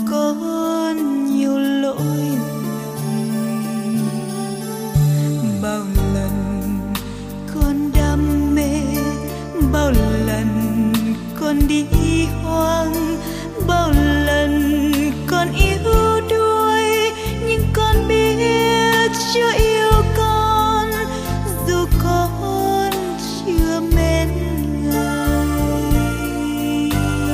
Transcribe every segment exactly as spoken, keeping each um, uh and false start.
con nhiều lỗi lầm, bao lần con đam mê, bao lần con đi hoang, bao lần con yếu đuối, nhưng con biết chưa yêu con, dù con chưa mến Ngài.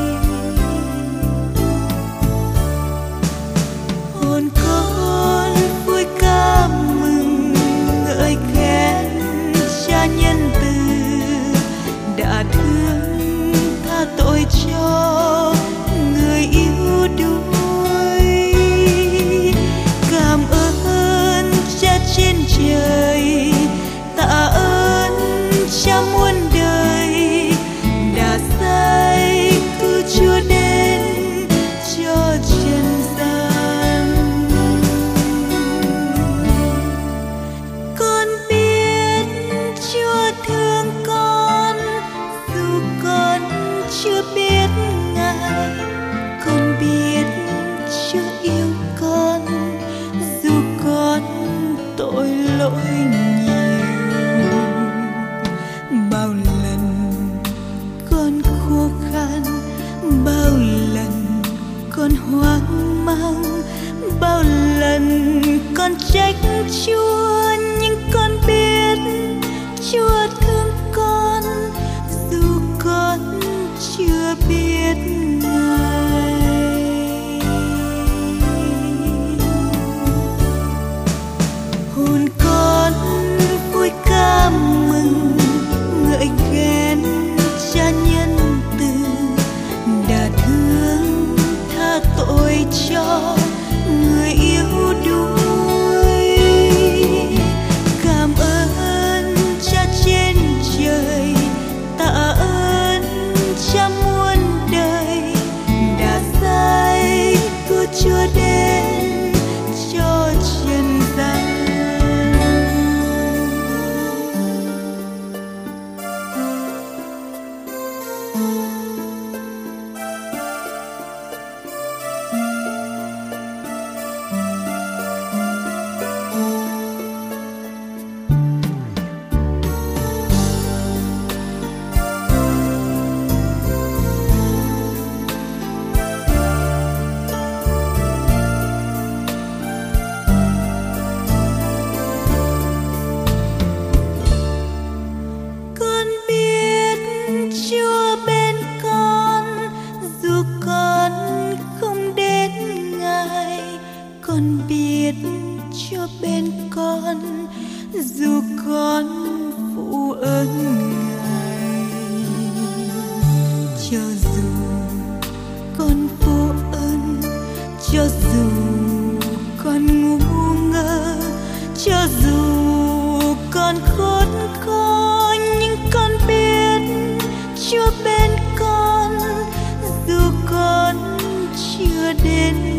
Hồn con vui ca mừng ngợi khen Cha nhân từ, đã thương tha tội cho người yêu đuối. Cảm ơn Cha trên trời, tạ ơn Cha muôn đời, đã sai cứu Chúa đến cho trần gian. Con biết Chúa thương con, dù con chưa biết Ngài. Con biết Chúa yêu con, dù con tội lỗi nhiều. Bao lần con khô khan, bao lần con hoang mang, bao lần con trách Chúa, nhưng con biết Chúa thương con, dù con chưa biết Ngài. Hồn con vui ca mừng ngợi khen Cha nhân từ, đã thương tha tội cho người yêu đuối. Cảm ơn Cha trên trời, tạ ơn Cha muôn đời, đã sai cứu Chúa đến cho trần gian. Con biết Chúa bên con, dù con không đến Ngài. Con biết Chúa bên con, dù con phụ ơn Ngài. Cho dù con phụ ơn, cho dù con ngu ngơ, cho dù con khốn khó, nhưng con biết Chúa bên con, dù con chưa đến